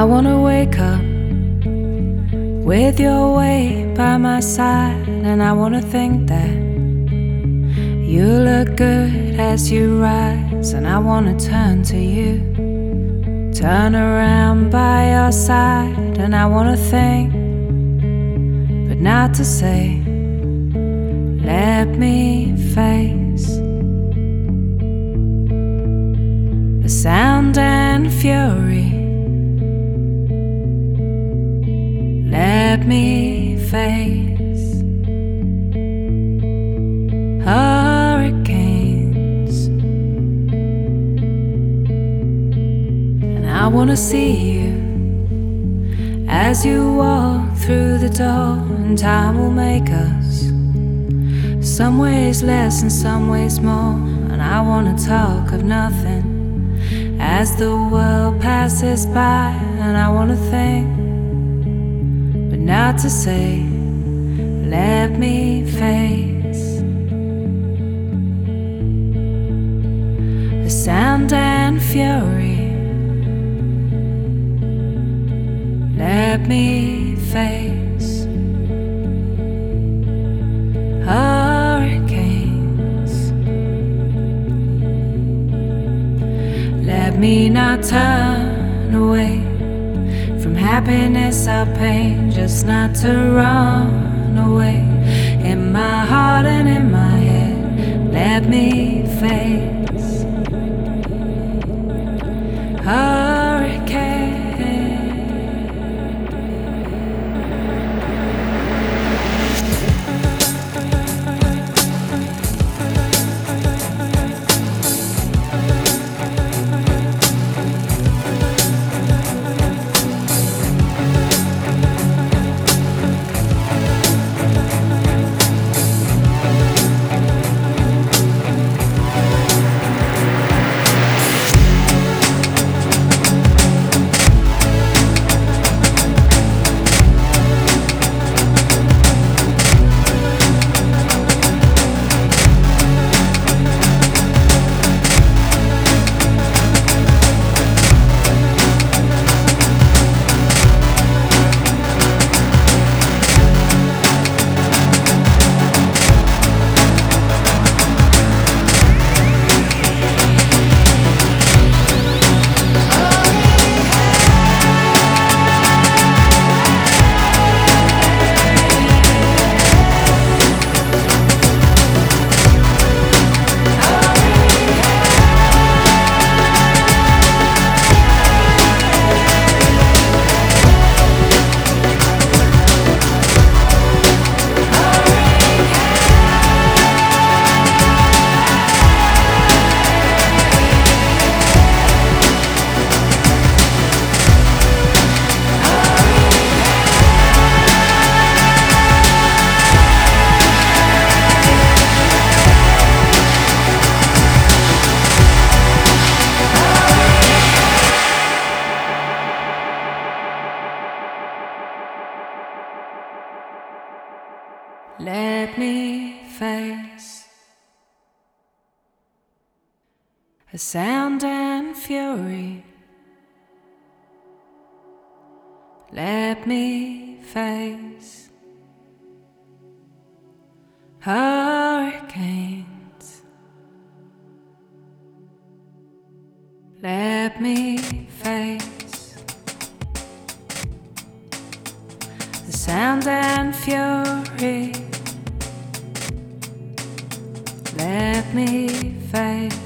wanna wake up with your weight by my side, and I wanna think that you look good as you rise, and I wanna turn to you, turn around by your side, and I wanna think, but not to say, let me face the sound and fury. Let me face hurricanes, and I wanna see you as you walk through the door, and time will make us some ways less and some ways more. And I wanna talk of nothing as the world passes by, and I wanna think, but not to say, let me face the sound and fury. Let me face hurricanes. Let me not turn away from happiness or pain, just not to run away. In my heart and in my head, let me face hurricane. Let me face a sound and fury. Let me face hurricanes. Let me face the sound and fury. Let me face